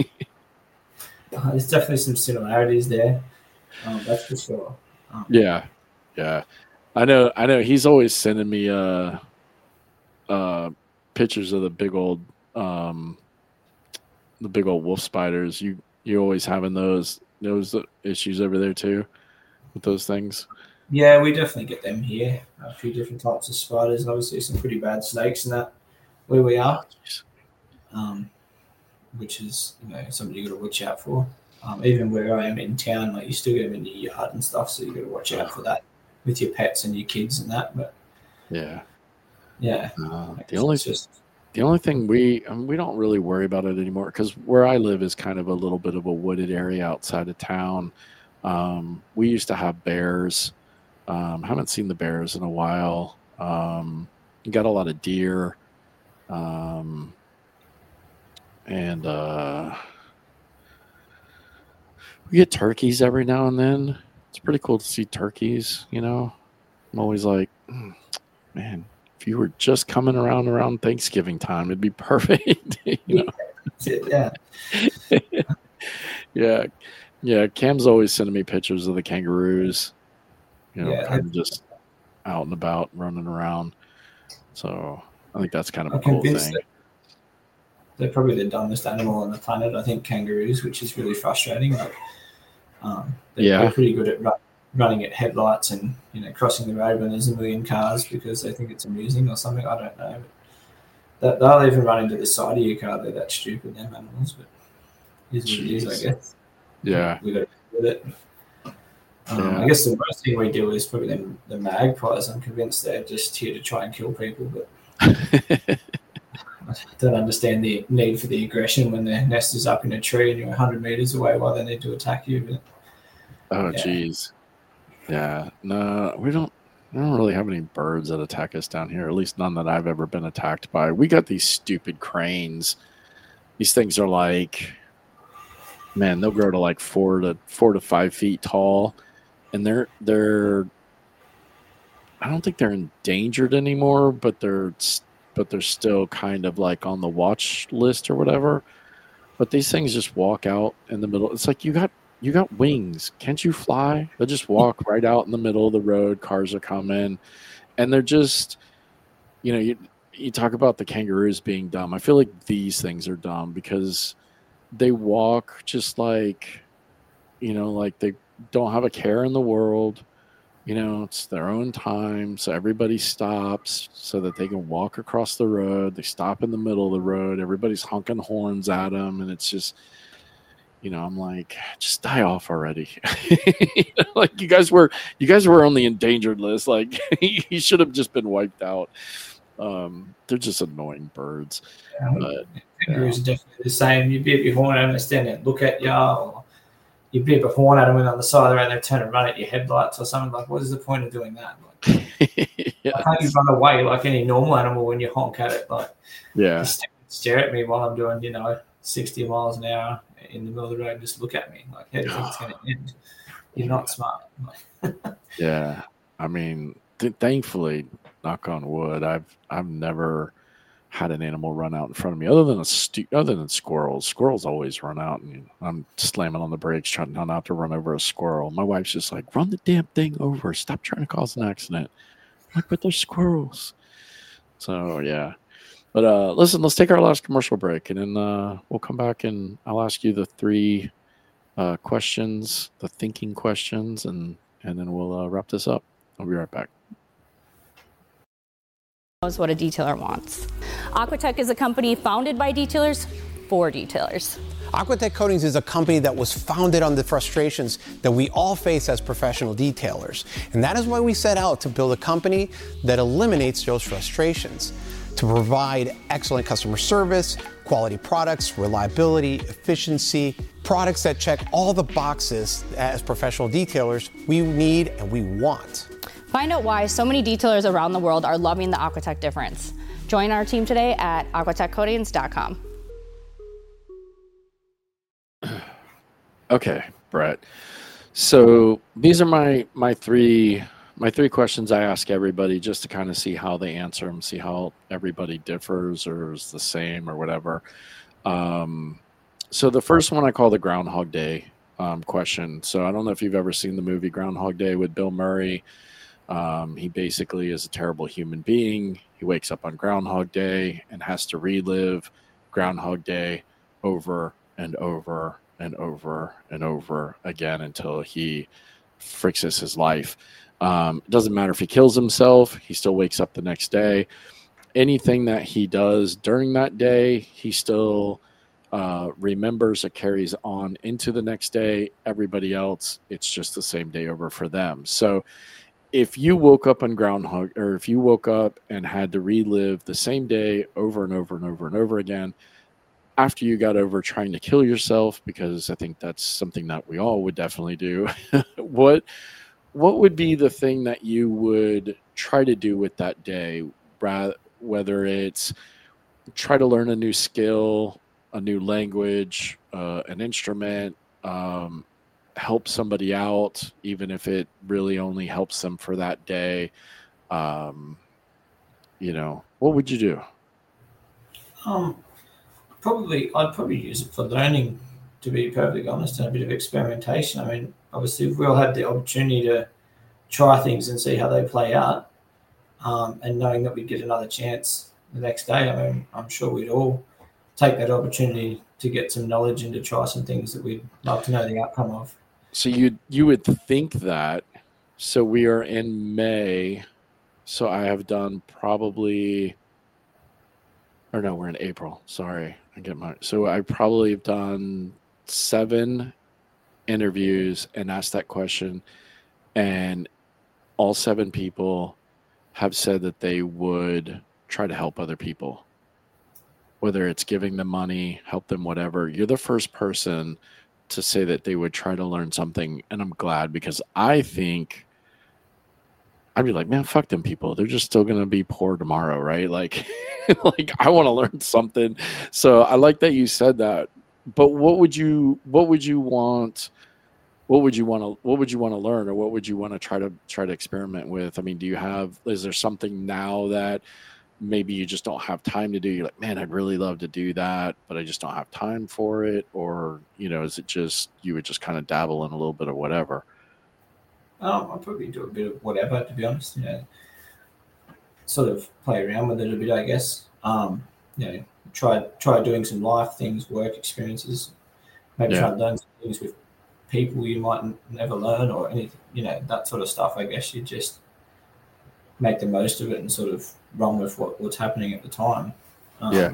uh, there's definitely some similarities there. Um, that's for sure. Um, Yeah. Yeah. I know, I know he's always sending me, uh, uh, pictures of the big old, um, the big old wolf spiders. You, you always having those, those issues over there too with those things. yeah, we definitely get them here. A few different types of spiders, and obviously some pretty bad snakes and that where we Oh, are. jeez. Um, which is, you know, something you got to watch out for. Um, even where I am in town, like you still get them in your yard and stuff, so you got to watch out for that with your pets and your kids and that. But Yeah. yeah, Uh, I the guess only it's just the only thing we um, we don't really worry about it anymore because where I live is kind of a little bit of a wooded area outside of town. Um, we used to have bears. Um, haven't seen the bears in a while. Um, you got a lot of deer. Um, and uh, we get turkeys every now and then. It's pretty cool to see turkeys, you know. I'm always like, "Mm, man, if you were just coming around around Thanksgiving time, it'd be perfect, you know." that's it, yeah. Yeah. Yeah. Cam's always sending me pictures of the kangaroos, you know, Yeah, kind of just out and about running around. So I think that's kind of I'm a cool convinced thing. that they're probably the dumbest animal on the planet. I think kangaroos, which is really frustrating. Like Um, they're, Yeah. they're pretty good at run, running at headlights and, you know, crossing the road when there's a million cars because they think it's amusing or something. I don't know. But they'll even run into the side of your car. They're that stupid, them animals. But it is what it is, I guess. Yeah. We got to do with it. Um, Yeah. I guess the worst thing we do is probably them, the magpies. I'm convinced they're just here to try and kill people, but I don't understand the need for the aggression when their nest is up in a tree and you're one hundred meters away while they need to attack you. But, Oh, yeah. geez. Yeah. No, we don't. We don't really have any birds that attack us down here. At least none that I've ever been attacked by. We got these stupid cranes. These things are like, man, they'll grow to like four to four to five feet tall, and they're they're. I don't think they're endangered anymore, but they're but they're still kind of like on the watch list or whatever. But these things just walk out in the middle. It's like you got you got wings. Can't you fly? They'll just walk right out in the middle of the road. Cars are coming, and they're just, you know, you you talk about the kangaroos being dumb. I feel like these things are dumb because they walk just like, you know, like they don't have a care in the world. You know, it's their own time, so everybody stops so that they can walk across the road. They stop in the middle of the road. Everybody's honking horns at them, and it's just, you know, I'm like, just die off already. You know, like you guys were, you guys were on the endangered list. Like you should have just been wiped out. Um, they're just annoying birds. Yeah, But, kangaroos are definitely the same. You beep your horn at them, they stand there and look at you, or you beep a horn at them and on the side of the road they turn and run at your headlights or something. Like, what is the point of doing that? Like, yeah, why can't you run away like any normal animal when you honk at it? Like, yeah, just stare at me while I'm doing, you know, sixty miles an hour in the middle of the road and just look at me. Like, how do you think it's going to end? You're not smart. yeah. I mean, th- thankfully, knock on wood, I've I've never had an animal run out in front of me other than a stu- other than squirrels. Squirrels always run out, and I'm slamming on the brakes trying not to run over a squirrel. My wife's just like, run the damn thing over. Stop trying to cause an accident. I'm like, but they're squirrels. So yeah. But uh, listen, let's take our last commercial break, and then uh, we'll come back and I'll ask you the three uh, questions, the thinking questions, and and then we'll uh, wrap this up. I'll be right back. Knows what a detailer wants. Aquatech is a company founded by detailers for detailers. Aquatech Coatings is a company that was founded on the frustrations that we all face as professional detailers. And that is why we set out to build a company that eliminates those frustrations, to provide excellent customer service, quality products, reliability, efficiency, products that check all the boxes as professional detailers we need and we want. Find out why so many detailers around the world are loving the Aquatech difference. Join our team today at aquatech coatings dot com. Okay, Brett. So these are my my three my three questions I ask everybody just to kind of see how they answer them, see how everybody differs or is the same or whatever. Um, so the first one I call the Groundhog Day um, question. So I don't know if you've ever seen the movie Groundhog Day with Bill Murray. Um, he basically is a terrible human being. He wakes up on Groundhog Day and has to relive Groundhog Day over and over and over and over again until he fixes his life. Um, it doesn't matter if he kills himself, he still wakes up the next day. Anything that he does during that day, he still uh, remembers or carries on into the next day. Everybody else, it's just the same day over for them. So if you woke up on Groundhog, or if you woke up and had to relive the same day over and over and over and over again, after you got over trying to kill yourself, because I think that's something that we all would definitely do, what what would be the thing that you would try to do with that day? Whether it's try to learn a new skill, a new language, uh, an instrument, um, help somebody out, even if it really only helps them for that day. Um, you know, what would you do? Um, probably, I'd probably use it for learning, to be perfectly honest, and a bit of experimentation. I mean, obviously, if we all had the opportunity to try things and see how they play out, um, and knowing that we'd get another chance the next day, I mean, I'm sure we'd all take that opportunity to get some knowledge and to try some things that we'd love to know the outcome of. So you you would think that. So we are in May. So I have done probably, or no, we're in April. Sorry, I get my. So I probably have done seven interviews and asked that question, and all seven people have said that they would try to help other people, whether it's giving them money, help them, whatever. You're the first person to say that they would try to learn something, and I'm glad, because I think I'd be like, man, fuck them people. They're just still gonna be poor tomorrow, right? Like, like I want to learn something. So I like that you said that. But what would you, what would you want? What would you want to, what would you want to learn, or what would you want to try to try to experiment with? I mean, do you have? Is there something now that maybe you just don't have time to do? You're like, man, I'd really love to do that, but I just don't have time for it. Or, you know, is it just you would just kind of dabble in a little bit of whatever? Um, I'll probably do a bit of whatever, to be honest. You know, sort of play around with it a bit, I guess. Um, you know, try try doing some life things, work experiences. Maybe Yeah. try and learn some things with people you might n- never learn, or anything. You know, that sort of stuff. I guess you just make the most of it and sort of run with what, what's happening at the time. Um, Yeah.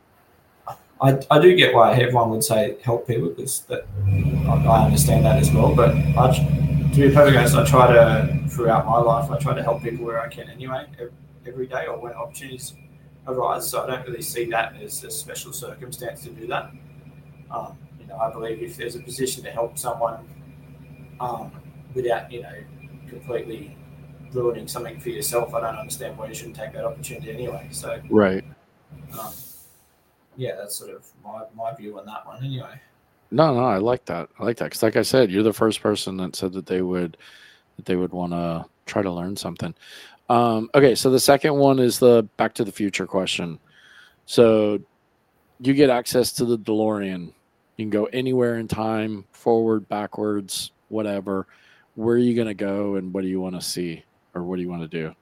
I, I do get why everyone would say help people, because that I, I understand that as well. But I, to be perfectly honest, I try to, throughout my life, I try to help people where I can anyway, every, every day, or when opportunities arise. So I don't really see that as a special circumstance to do that. Um, you know, I believe if there's a position to help someone um, without, you know, completely ruining something for yourself, I don't understand why you shouldn't take that opportunity anyway. So, Right. um, yeah, that's sort of my, my view on that one anyway. No, no, I like that. I like that because, like I said, you're the first person that said that they would that they would want to try to learn something. Um, okay, so the second one is the Back to the Future question. So you get access to the DeLorean. You can go anywhere in time, forward, backwards, whatever. Where are you going to go, and what do you want to see, or what do you want to do?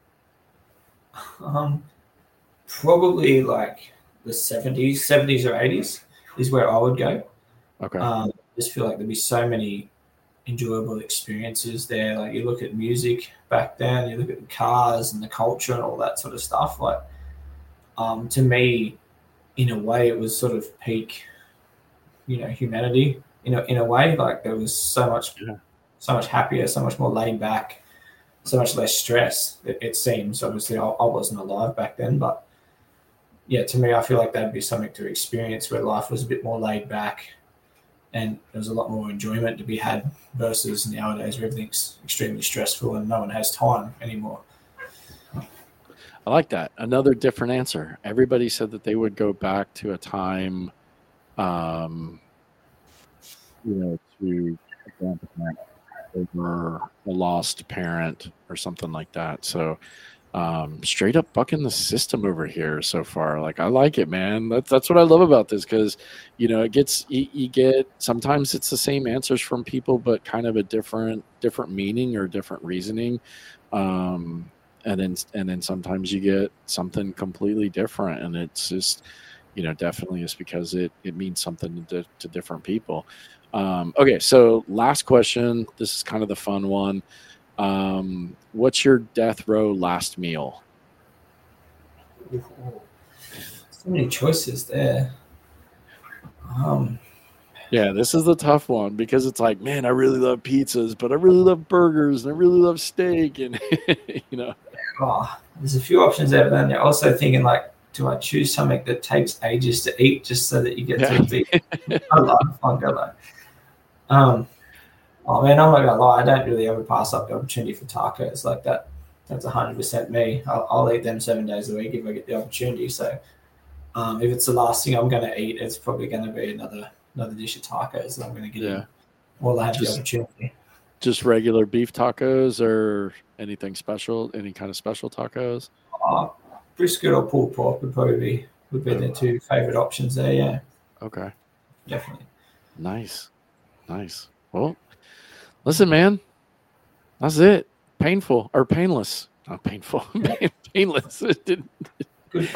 Um, probably like the seventies, seventies or eighties is where I would go. Okay. Um, I just feel like there'd be so many enjoyable experiences there. Like you look at music back then, you look at the cars and the culture and all that sort of stuff. Like, um, to me, in a way, it was sort of peak, you know, humanity. In a in a way, like there was so much, Yeah. so much happier, so much more laid back, so much less stress. It, it seems. Obviously, I, I wasn't alive back then, but yeah, to me, I feel like that'd be something to experience where life was a bit more laid back, and there was a lot more enjoyment to be had versus nowadays where everything's extremely stressful and no one has time anymore. I like that. Another different answer. Everybody said that they would go back to a time, um, you know, to a grandparent over a lost parent or something like that. So, um, straight up bucking the system over here so far. Like, I like it, man. That's that's what I love about this, because, you know, it gets you, you get sometimes it's the same answers from people, but kind of a different different meaning or different reasoning. Um, and then and then sometimes you get something completely different, and it's just, you know, definitely is because it it means something to, to different people. Um, okay, so last question. This is kind of the fun one. Um, what's your death row last meal? So many choices there. Um, Yeah, this is the tough one, because it's like, man, I really love pizzas, but I really love burgers, and I really love steak, and you know. oh, there's a few options there, but then you're also thinking like, do I choose something that takes ages to eat just so that you get Yeah. to be? I love Funko. Um, oh man, I'm not gonna lie, I don't really ever pass up the opportunity for tacos like that. That's one hundred percent me. I'll, I'll eat them seven days a week if I get the opportunity. So, um, if it's the last thing I'm gonna eat, it's probably gonna be another another dish of tacos that I'm gonna get Yeah. in while I have Just- the opportunity. Just regular beef tacos, or anything special? Any kind of special tacos? Uh, brisket or pulled pork would probably be would be the two favorite options there. Yeah, Okay. definitely. Nice. Nice. Well, listen, man, that's it. Painful or painless? Not painful. Painless. It didn't- Good fun.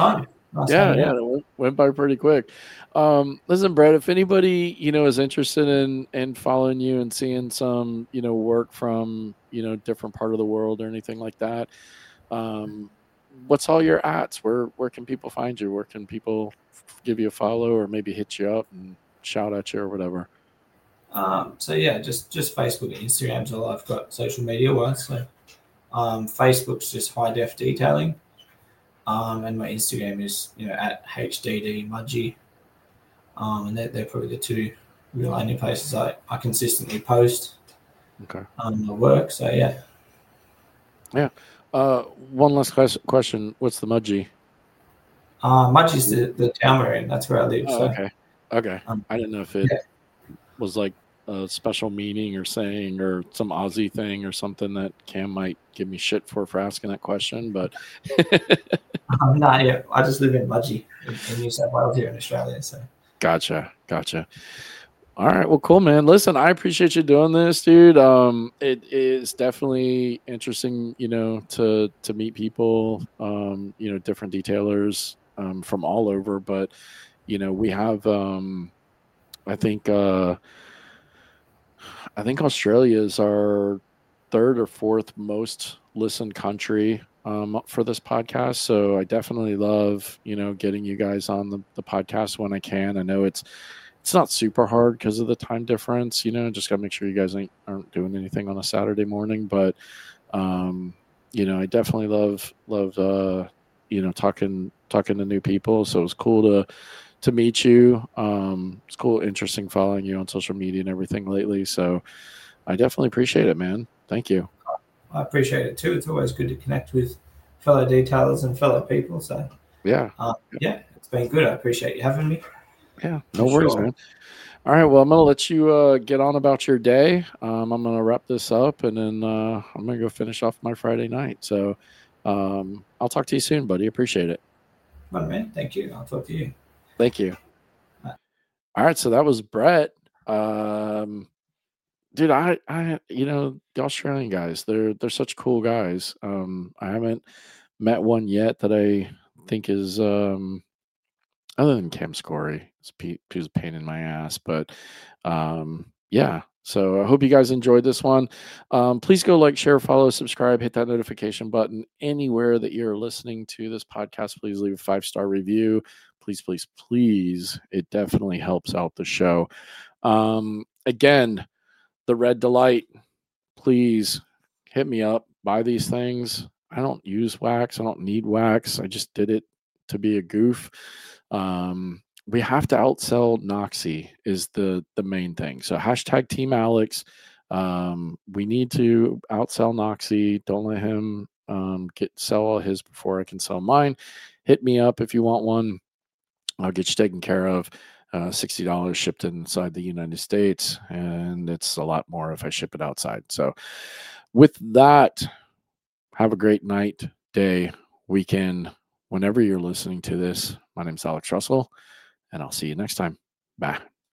Nice Yeah, hanging yeah, out. it went, went by pretty quick. Um, listen, Brett, if anybody, you know, is interested in in following you and seeing some, you know, work from, you know, different part of the world or anything like that, um, what's all your ats? Where where can people find you? Where can people f- give you a follow or maybe hit you up and shout at you or whatever? Um, so yeah, just just Facebook and Instagram's all I've got social media wise. So um, Facebook's just high def detailing, um, and my Instagram is you know at H D D Mudgy, um, and they're, they're probably the two real only places I, I consistently post Okay. um, my work. So yeah, Yeah. Uh, one last ques- question. What's the Mudgee? uh, Mudgy's the the town we're in. That's where I live. Oh, So okay. Okay. um, I didn't know if it yeah, was like a special meaning or saying or some Aussie thing or something that Cam might give me shit for for asking that question, but um, nah, yeah, I just live in Mudgy in, in New South Wales here in Australia. So gotcha, gotcha. All right, well, cool, man. Listen, I appreciate you doing this, dude. Um, it is definitely interesting, you know, to to meet people, um, you know, different detailers um, from all over. But you know, we have, um, I think, uh, I think Australia is our third or fourth most listened country um, for this podcast. So I definitely love, you know, getting you guys on the, the podcast when I can. I know it's it's not super hard because of the time difference, you know, just got to make sure you guys ain't, aren't doing anything on a Saturday morning. But, um, you know, I definitely love, love, uh, you know, talking, talking to new people. So it was cool to, to meet you. Um, it's cool, interesting following you on social media and everything lately. So I definitely appreciate it, man. Thank you. I appreciate it too. It's always good to connect with fellow detailers and fellow people. So Yeah. uh, yeah, it's been good. I appreciate you having me. Yeah. No For worries, sure. man. All right. Well, I'm going to let you uh, get on about your day. Um, I'm going to wrap this up and then uh, I'm going to go finish off my Friday night. So um, I'll talk to you soon, buddy. Appreciate it. Well, man, thank you. I'll talk to you. Thank you. Bye. All right. So that was Brett. Um, dude, I, I, you know, the Australian guys, they're, they're such cool guys. Um, I haven't met one yet that I think is, um, other than Cam Scory, he was a pain in my ass, but um, yeah. So I hope you guys enjoyed this one. Um, please go like, share, follow, subscribe, hit that notification button anywhere that you're listening to this podcast. Please leave a five star review. Please, please, please. It definitely helps out the show. Um, again, the Red Delight. Please hit me up. Buy these things. I don't use wax. I don't need wax. I just did it to be a goof. Um, we have to outsell Noxy is the the main thing. So hashtag Team Alex. Um, we need to outsell Noxy. Don't let him um, get sell all his before I can sell mine. Hit me up if you want one. I'll get you taken care of. Uh, sixty dollars shipped inside the United States, and it's a lot more if I ship it outside. So, with that, have a great night, day, weekend, whenever you're listening to this. My name's Alex Russell, and I'll see you next time. Bye.